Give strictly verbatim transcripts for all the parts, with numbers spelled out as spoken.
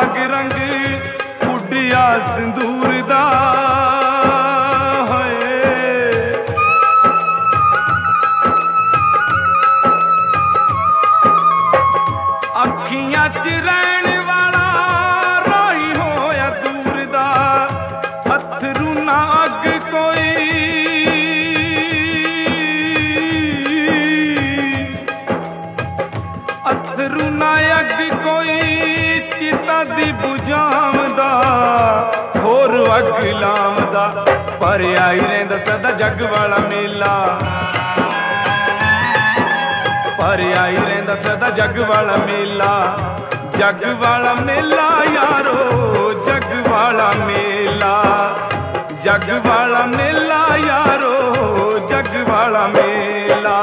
सुहाग रंग उडिया सिंदूर दा अखियां च रहन वाला राही होया दूर दा अथरू ना अग कोई अथरू ना अग कोई चिता दी बुझावदा होर अग लावदा पर आई रहिंदा सदा जग वाला मेला पर आई रहिंदा सदा जग वाला मेला जग वाला मेला यारो जग वाला मेला जग वाला मेला यारो जग वाला मेला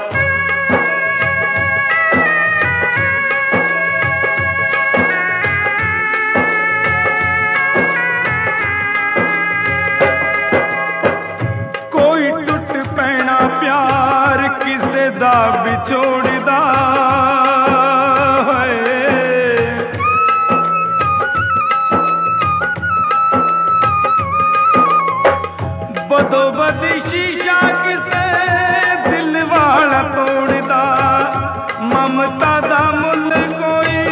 कोई टुट पैना प्यार किसे दा विछोड़दा बदो बदी शीशा किसे दिल वाला तोड़दा ममता दा मुल कोई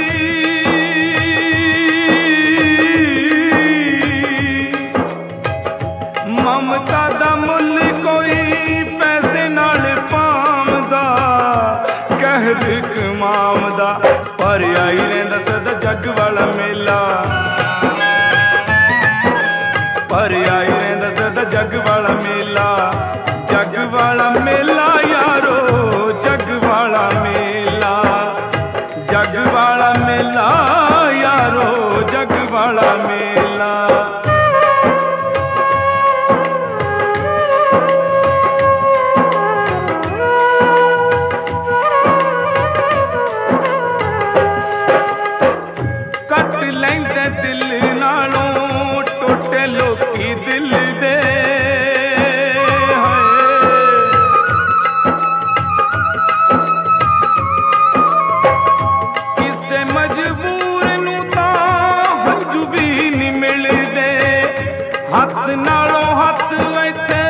ममता दा मुल कोई पैसे नाल पावदा कहर कमावदा पर आई रहिंदा सदा जग वाला मेला पर आई रहिंदा सदा जग वाला मेला जग वाला मेला यारो जग वाला मेला जग वाला मेला यारो जग वाला मेला कट लैंदे दिल नालों टोटे लोकी दिल दे किसे मजबूर नू तां हंजू भी नहीं मिलदे हथ नालों हथ इत्थे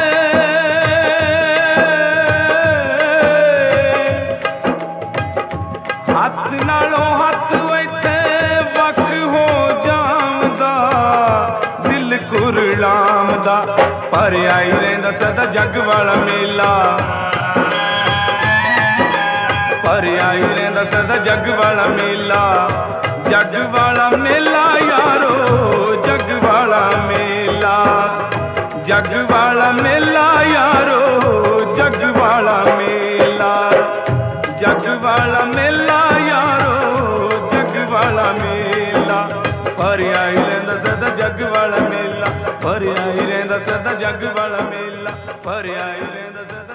हथ नालों हथ इत्थे वख हो जावदा दिल कुरलामदा पर आई रहिंदा सदा जग वाला मेला पर आई रहिंदा सदा जग वाला मेला जग वाला मेला यारो जग वाला मेला जग वाला मेला यारो जग वाला मेला जग वाला मेला यारो जग वाला मेला पर आई रहिंदा सदा जग वाला मेला पर आई रहिंदा सदा जग वाला मेला पर आई रहिंदा सदा